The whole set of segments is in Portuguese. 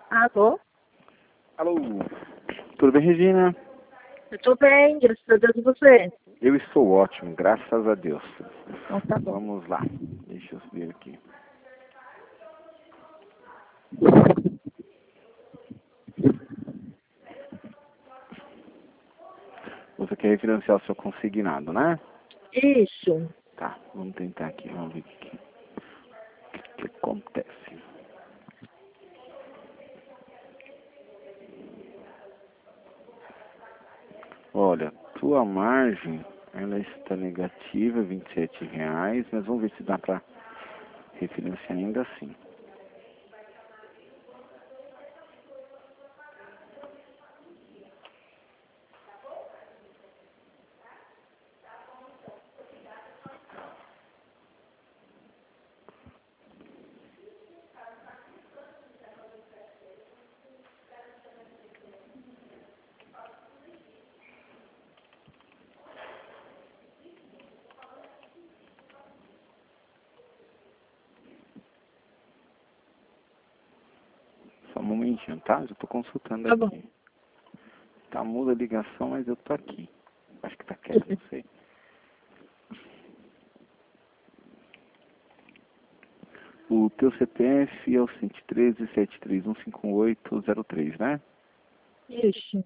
Alô? Alô, tudo bem, Regina? Eu tô bem, graças a Deus, e você? Eu estou ótimo, graças a Deus. Então tá bom. Vamos lá, deixa eu ver aqui. Você quer refinanciar o seu consignado, né? Isso. Tá, vamos tentar aqui, vamos ver o que acontece. Olha, tua margem, ela está negativa, R$ 27, mas vamos ver se dá para refinanciar ainda assim. Só um momentinho, tá? Já estou consultando Tá bom. aqui. Tá, muda a ligação, mas eu tô aqui. Acho que tá quieto, não sei. O teu CPF é o 113-7315803, né? Isso.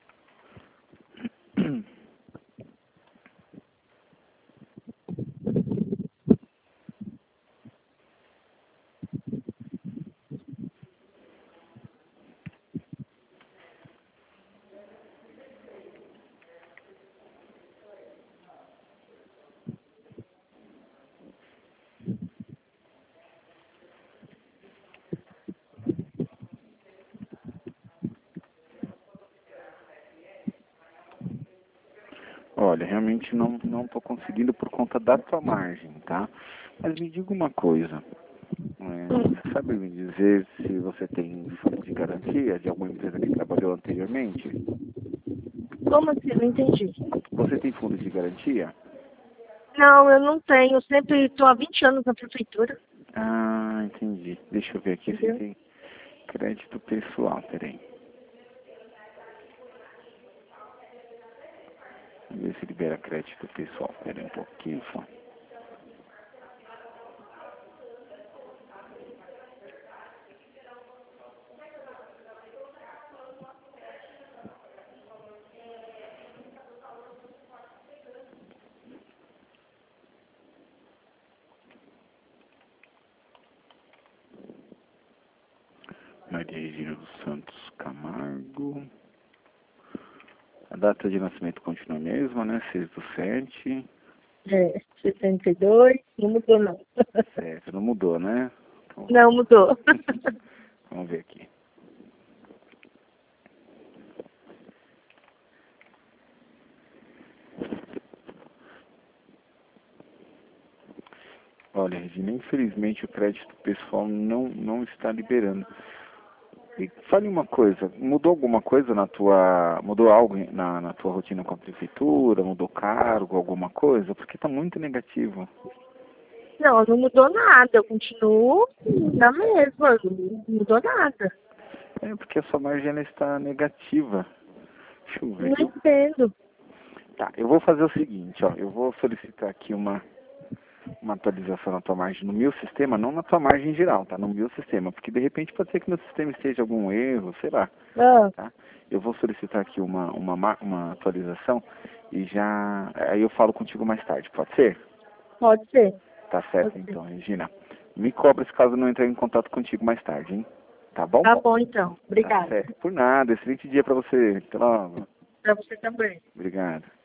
Olha, realmente não tô conseguindo por conta da tua margem, tá? Mas me diga uma coisa. Você sabe me dizer se você tem fundo de garantia de alguma empresa que trabalhou anteriormente? Como assim? Não entendi. Você tem fundo de garantia? Não, eu não tenho. Eu sempre estou há 20 anos na prefeitura. Ah, entendi. Deixa eu ver aqui se Entendeu? tem crédito pessoal, peraí. Vamos ver se libera crédito pessoal. Peraí um pouquinho só. Maria Regina dos Santos Camargo. A data de nascimento continua a mesma, né? 6/7. É, 62. Não mudou, não. Certo, não mudou, né? Então, Não mudou. vamos ver aqui. Olha, Regina, infelizmente o crédito pessoal não está liberando. E fale uma coisa, mudou alguma coisa mudou algo na tua rotina com a prefeitura, mudou cargo, alguma coisa? Porque está muito negativo. Não, não mudou nada. Eu continuo na mesma. Não mudou nada. É, porque a sua margem ela está negativa. Deixa eu ver. Não entendo. Tá, eu vou fazer o seguinte, ó, eu vou solicitar aqui uma atualização na tua margem no meu sistema, não na tua margem geral, tá? No meu sistema, porque de repente pode ser que no sistema esteja algum erro, sei lá, Ah, tá? Eu vou solicitar aqui uma atualização e já, aí eu falo contigo mais tarde, pode ser? pode ser. Tá certo Pode ser. então, Regina. Me cobra se caso eu não entrar em contato contigo mais tarde, hein? Tá bom? Tá bom, então. Tá Obrigada. certo. Por nada, excelente dia pra você. Até logo. Para você também. Obrigado.